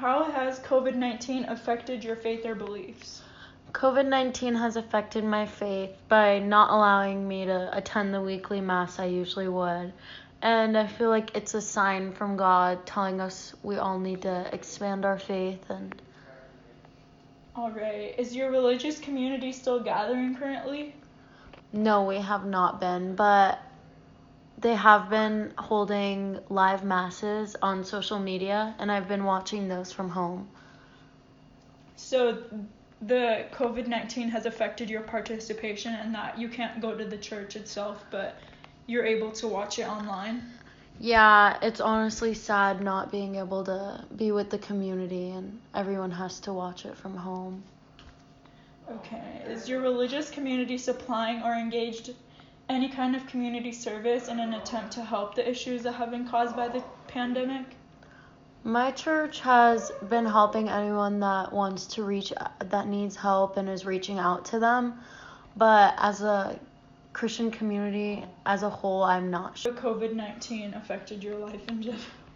How has COVID-19 affected your faith or beliefs? COVID-19 has affected my faith by not allowing me to attend the weekly mass I usually would. And I feel like it's a sign from God telling us we all need to expand our faith. And All right. Is your religious community still gathering currently? no, we have not been, but they have been holding live masses on social media, and I've been watching those from home. So the COVID-19 has affected your participation in that you can't go to the church itself, but you're able to watch it online? Yeah, it's honestly sad not being able to be with the community and everyone has to watch it from home. Okay. Is your religious community supplying or engaged any kind of community service in an attempt to help the issues that have been caused by the pandemic? My church has been helping anyone that that needs help and is reaching out to them. But as a Christian community as a whole, I'm not sure. COVID-19 affected your life in general?